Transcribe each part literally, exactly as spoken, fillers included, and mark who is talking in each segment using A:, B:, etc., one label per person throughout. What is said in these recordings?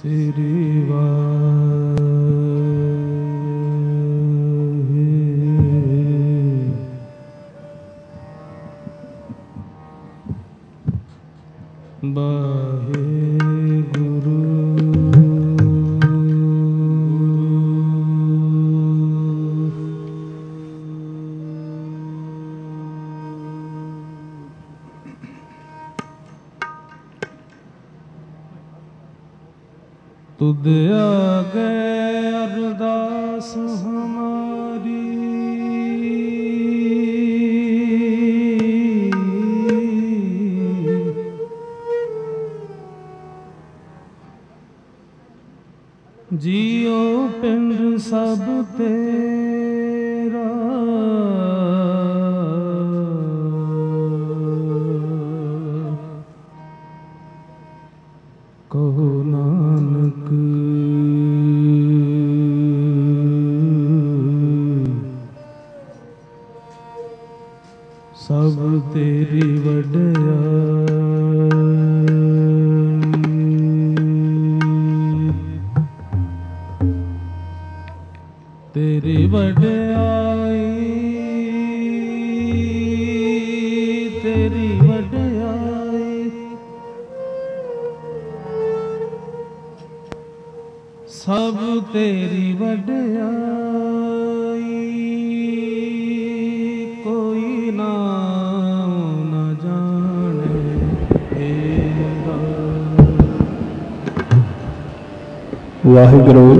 A: तुद आगे अरदास हमारी, जियो पिंड सब तेरा, कहो नानक सब तेरी वड्याई, तेरी वड्याई, तेरी वड्याई, सब तेरी वड्याई, कोई नाम न जाने तेरा।
B: वाहिगुरु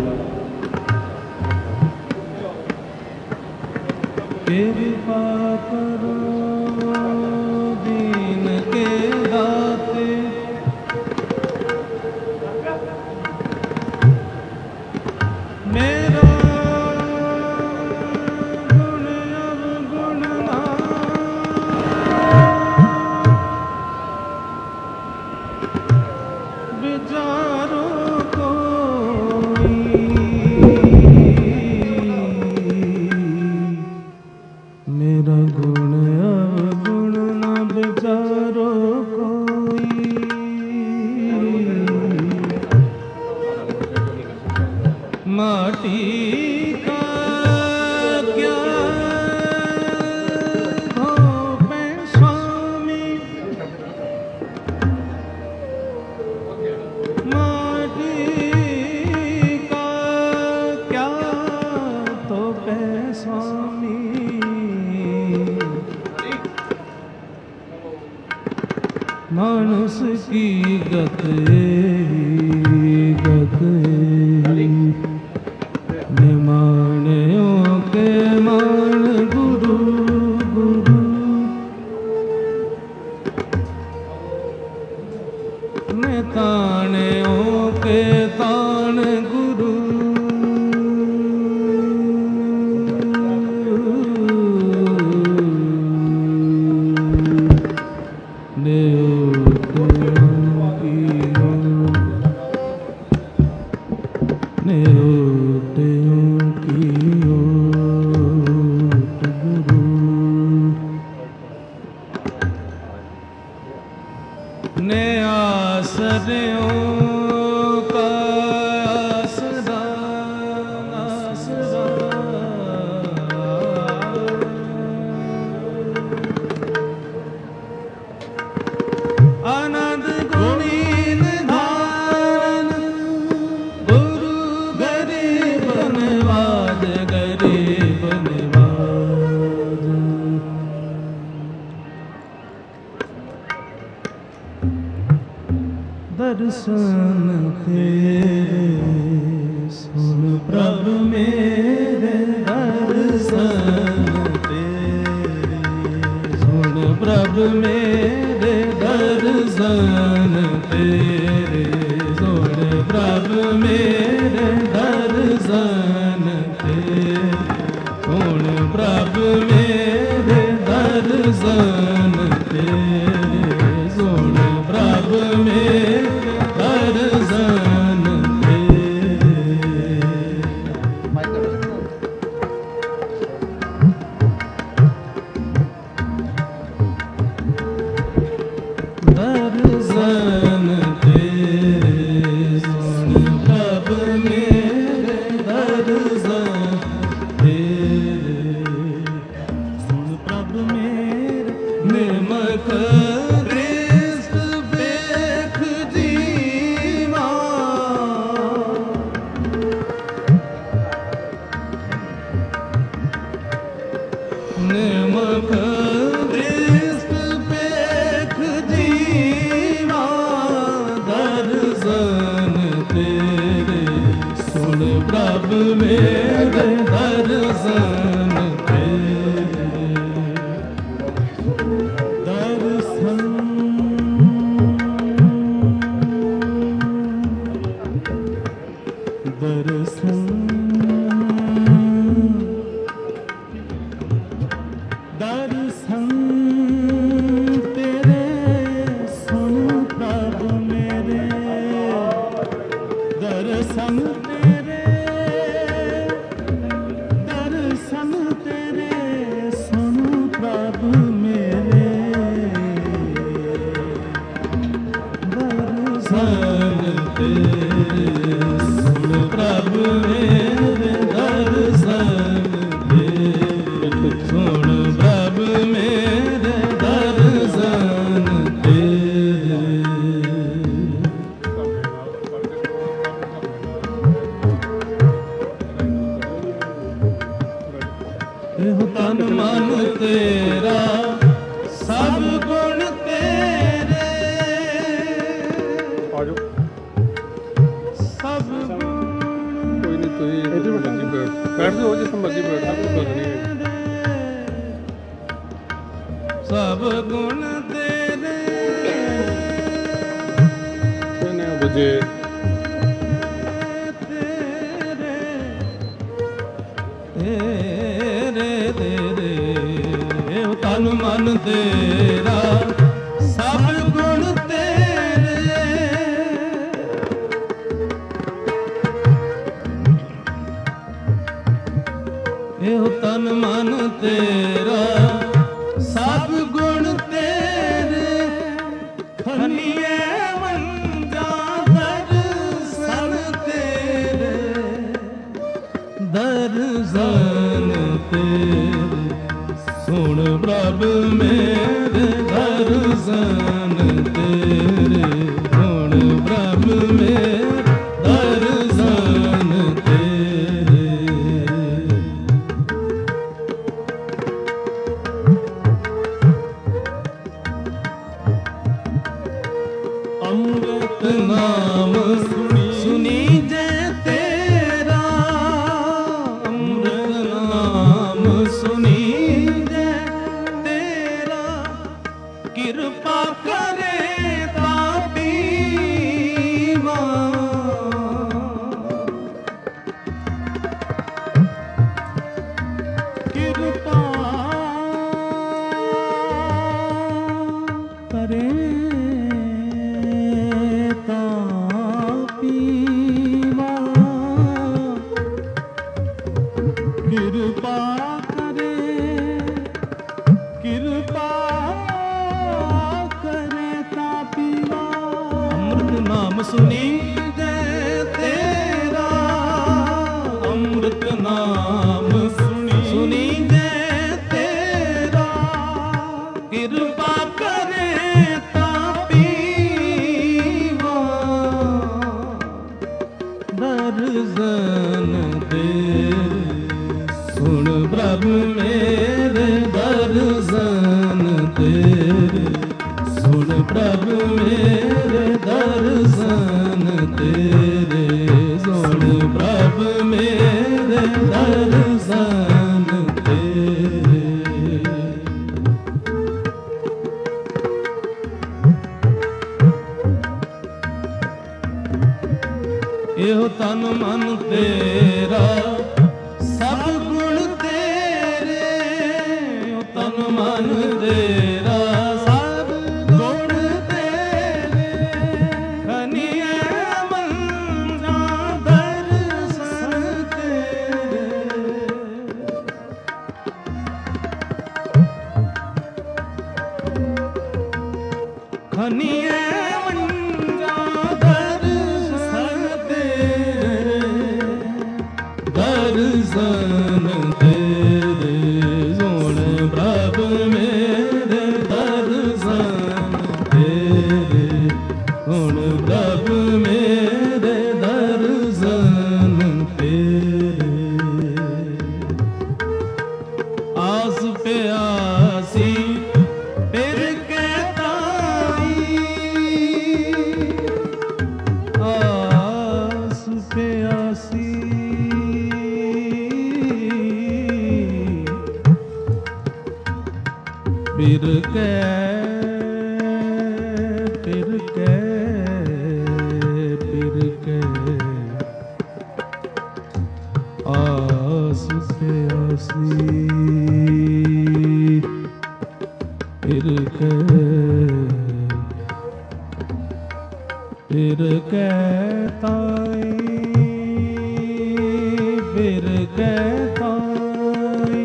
A: कृपा करो दीन के दाते, मेरा गुण अवगुण ना विचारो कोई, मेरा गुण अवगुण ना विचारो कोई, माटी का क्या धोपे स्वामी, माटी का क्या धोपे स्वामी, मानस की गत गत निमाणियों के मान गुरु गुरु, निताणियों के ताण गुरु, ने आसरियों का आसरा आसरा, आनंद गुणी निधान गुरु गरीब नवाज, गरीब नवाज, दर्शन तेरे सुन प्रभु मेरे, दर्शन तेरे सुन प्रभु मेरे, दर्शन तेरे सुन प्रभु मेरे, दर्शन तेरे सुन प्रभु मेरे, दर्शन तेरे सुन प्रभु मेरे, दर्शन तेरे, दर्शन तेरे। मेरे दर्शन तेरे दर्शन दर्शन दर्शन तेरे सुन प्रभु मेरे दर्शन तेरे दर्शन तेरे सुन प्रभु मेरे दर्शन तेरे सुन प्रभु मेरे दर्शन तेरे सुन प्रभु मेरे दर्शन तेरे ਇਹੋ ਤਨ ਮਨ ਤੇਰਾ ਸਭ ਗੁਣ ਤੇਰੇ
B: ਆਜੋ
A: ਸਭ ਗੁਣ
B: ਕੋਈ ਨਹੀਂ ਤੁਸੀਂ ਇੱਥੇ ਮਰਜ਼ੀ ਬੈਠ ਬੈਠ ਜਾਓ ਜਿੱਥੇ ਮਰਜ਼ੀ ਬੈਠਣਾ ਕੋਈ ਗੱਲ ਨਹੀਂ ਹੈ
A: ਸਭ ਗੁਣ ਤੇਰੇ
B: ਕਿੰਨੇ ਵਜੇ
A: ਤੇਰੇ ਤੇਰੇ ਇਹੋ ਤਨ ਮਨ ਤੇਰਾ ਸਭ ਗੁਣ ਤੇਰੇ ਇਹੋ ਤਨ ਮਨ ਤੇਰਾ ਸਭ ਗੁਣ ਤੇਰੇ ਖਨੀਏ ਮੰਜਾ ਦਰਸ਼ਨ ਤੇਰੇ ਦਰਸ਼ਨ ਤੇਰੇ ਸੁਣ ਪ੍ਰਭ ਮੇਰੇ ਦਰਸ਼ਨ ਤੇਰੇ ਸੁਣ ਪ੍ਰਭ ਮੇਰੇ ਦਰਸ਼ਨ ਤੇਰੇ ਅੰਮ੍ਰਿਤ ਨਾਮ ਸੁਣੀ ਸੁਣੀ ਜੈ ਤੇਰਾ ਅੰਮ੍ਰਿਤ ਨਾਮ ਸੁਣੀ ਜੈ ਤੇਰਾ ਕਿਰਪਾ ਕਰੇ ਤਾਂ ਪੀਵਾ ਕਿਰਪਾ ਕਰੇ ਕਿਰਪਾ ਕਰੇ ਕਿਰਪਾ ਕਰੇ ਤਾਂ ਪੀਵਾ ਅੰਮ੍ਰਿਤ ਨਾਮ ਸੁਣੀ ਜੈ ਤੇਰਾ ਅੰਮ੍ਰਿਤ ਨਾਮ ਸੁਣੀ ਸੁਣੀ ਜੈ ਤੇਰਾ ਕਿਰਪਾ ਕਰੇ ਤਾਂ ਪੀਵਾ ਦਰਸ਼ਨ ਤੇਰੇ ਸੁਣ ਪ੍ਰਭ ਮੇਰੇ ਦਰਸ਼ਨ ਤੇਰੇ ਸੁਣ ਪ੍ਰਭ ਮੇਰੇ ਦਰਸ਼ਨ ਤੇਰੇ ਸੁਣ ਪ੍ਰਭ ਮੇਰੇ ਦਰਸ਼ਨ ਤੇਰੇ ਇਹੋ ਤਨ ਮਨ ਤੇਰਾ ਸਭ ਗੁਣ ਤੇਰੇ ਇਹੋ ਤਨ ਮਨ ਤੇਰਾ ਸਭ ਗੁਣ ਤੇਰੇ ਖਨੀਏ ਮੰਨਾ ਦਰਸ਼ਨ ਤੇਰੇ ਖਨੀਏ ਦਰਸ਼ਨ ਤੇਰੇ ਸੁਣ ਪ੍ਰਭ ਮੇਰੇ ਦਰਸ਼ਨ ਤੇਰੇ ਸੁਣ ਪ੍ਰਭ ਮੇਰੇ ਦਰਸ਼ਨ ਤੇਰੇ ਆਸ ਪਿਆਸੀ ਫਿਰ ਕੇ ਤਾਈ ਫਿਰ ਕਹਿ ਤਾਈ ਫਿਰ ਕਹਿ ਤਾਈ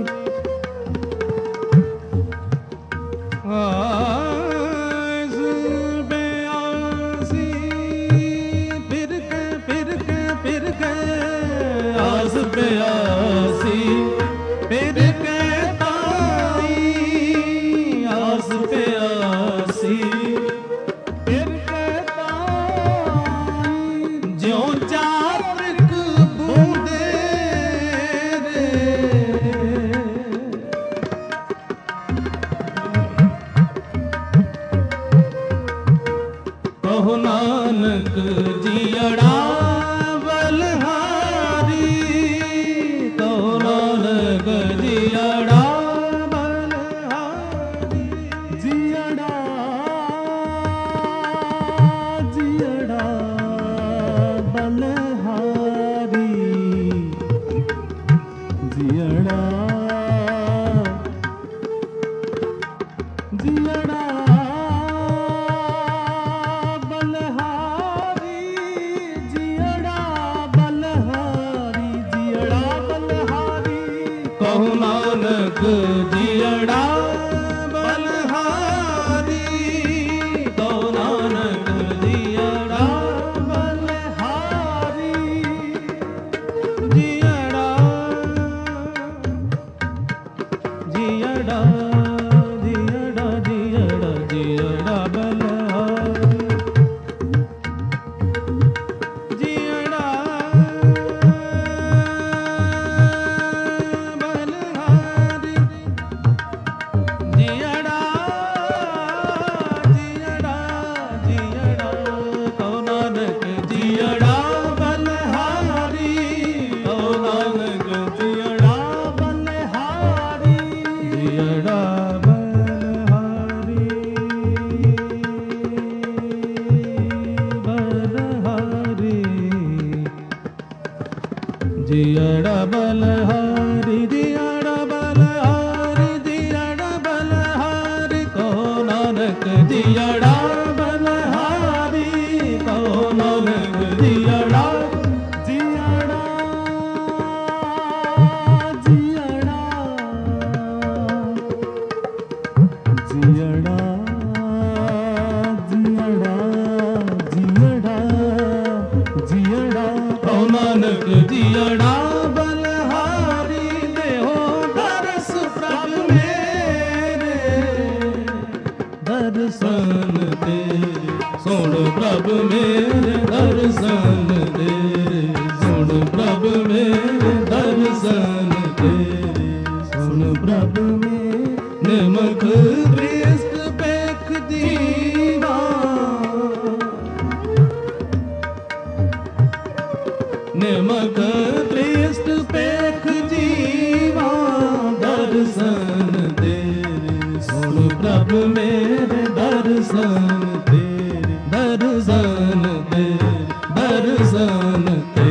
A: ਆਸ ਬਿਆਸੀ ਫਿਰ ਕਹਿ ਫਿਰ ਕਹਿ ਫਿਰ ਕਹਿ ਆਸ ਬਿਆਸੀ ਫਿਰ ਕਹਿ ਤਾਈ ਆਸ ਬਿਆਸੀ ਕਹੋ ਨਾਨਕ ਜੀਅੜਾ ਬਲਹਾਰੀ ਕਹੋ ਨਾਨਕ ਜੀਅੜਾ ਬਲਹਾਰੀ ਜੀਅੜਾ ਜੀਅੜਾ ਬਲਹਾਰੀ ਜੀਅੜਾ ਜੀਅੜਾ ਕਹੋ ਨਾਨਕ ਜੀਅੜਾ ਬਲਹਾਰੀ ਕਹੋ ਨਾਨਕ ਜੀਅੜਾ ਬਲਹਾਰੀ ਜੀਅੜਾ ਜੀਅੜਾ ਜੀਅੜਾ ਜੀਅੜਾ ਜੀਅੜਾ ਬਲਹਾਰੀ ਜੀਅੜਾ ਜੀਅੜਾ ਬਲਹਾਰੀ ਜੀਅੜਾ ਬਲਹਾਰੀ ਜੀਅੜਾ ਬਲਹਾਰੀ ਕਹੋ ਨਾਨਕ ਜੀਅੜਾ ਬਲਹਾਰੀ ਕਹੋ ਨਾਨਕ ਜੀਅੜਾ ਜੀਅੜਾ ਜੀਅੜਾ ਜੀਅੜਾ ਜੀਅੜਾ ਜੀਅੜਾ ਜੀਅੜਾ ਕਹੋ ਨਾਨਕ ਜੀਅੜਾ ਬਲਹਾਰੀ ਦੇਹੋ ਦਰਸ ਪ੍ਰਭ ਮੇਰੇ ਦਰਸ਼ਨ ਤੇਰੇ ਸੁਣ ਪ੍ਰਭ ਮੇਰੇ ਦਰਸ਼ਨ ਤੇਰੇ ਸੁਣ ਪ੍ਰਭ ਮੇਰੇ ਦਰਸ਼ਨ ਤੇਰੇ ਸੁਣ ਪ੍ਰਭ ਮੇਰੇ ਨਿਮਖ ਦ੍ਰਿਸ਼ਟ ਪੇਖ ਦੀਵਾ ਨਿਮਕ ਦ੍ਰਿਸ਼ਟ ਪੇਖ ਜੀਵਾ ਦਰਸ਼ਨ ਤੇਰੇ ਸੁਣ ਪ੍ਰਭ ਮੇਰੇ ਦਰਸ਼ਨ ਤੇਰੇ ਦਰਸ਼ਨ ਤੇਰੇ ਦਰਸ਼ਨ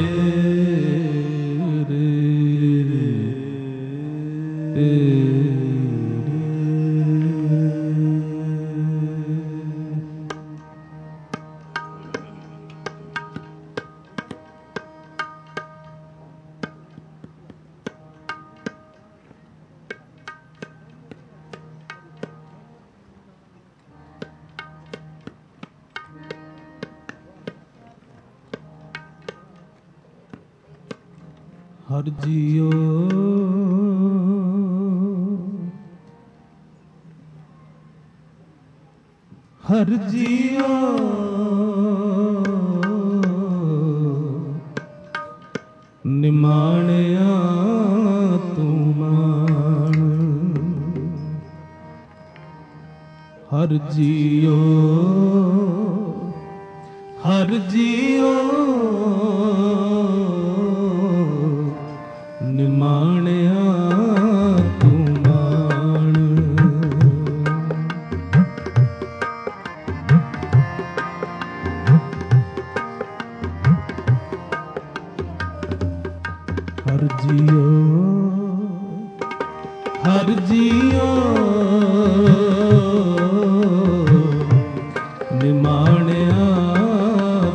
A: ਹਰ ਜੀਓ ਹਰ ਜੀਓ ਨਿਮਾਣਿਆ ਤੂੰ ਮਾਣ ਹਰ ਜੀਓ ਹਰ ਜੀਓ ਨਿਮਾਣਿਆ ਤੂੰ ਮਾਣ ਹਰ ਜੀਓ ਹਰ ਜੀਓ ਨਿਮਾਣਿਆ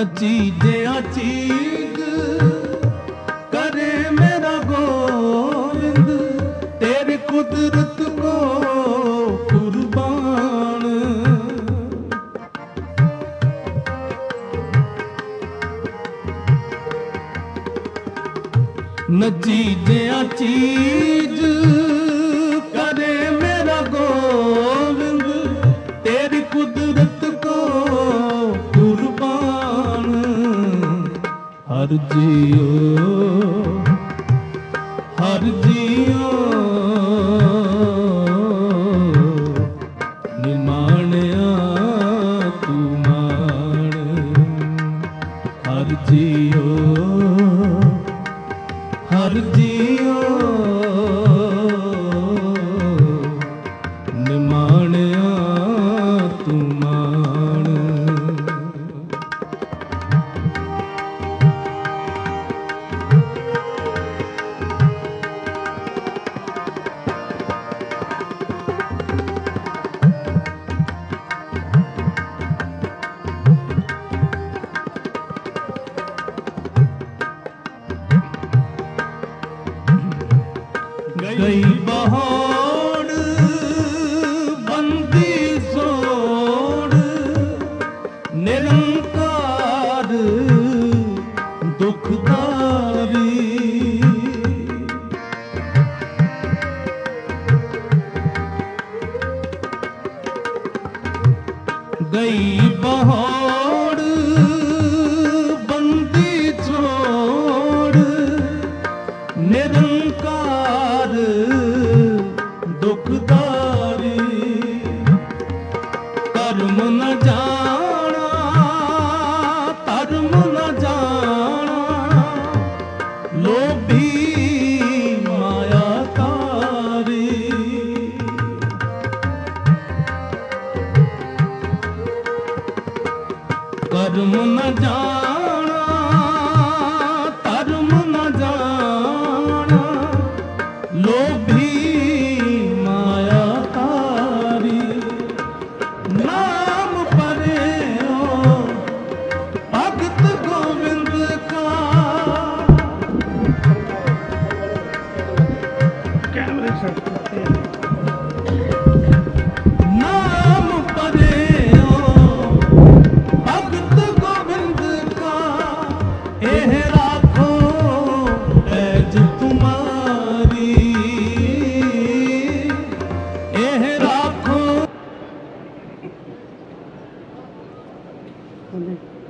A: नचीजिया चीज करे मेरा गोविंद तेरी कुदरत को कुर्बान। नचीजिया चीज करे मेरा गोविंद तेरी कुदरत को कुर्बान। हर जियो हर जियो निमाणिया तू मान। हर जियो हर जियो निमाणिया तू मान। गई बहोड़ बंदी सोड़ निरंकार दुखदारी। गई बहोड़ बंदी छोड़ निरंकार दुखदारी। कर्म न जाना धर्म न जाना लोभी मायाकारी। कर्म न जाना धर्म न जाना लोभी मायाकारी। नाम परे हो भगत गोविंद का।
B: कैमरे सेट करते हैं।
A: नाम परे हो भगत गोविंद का। एह राखो पैज तुम्हारी। एह राखो।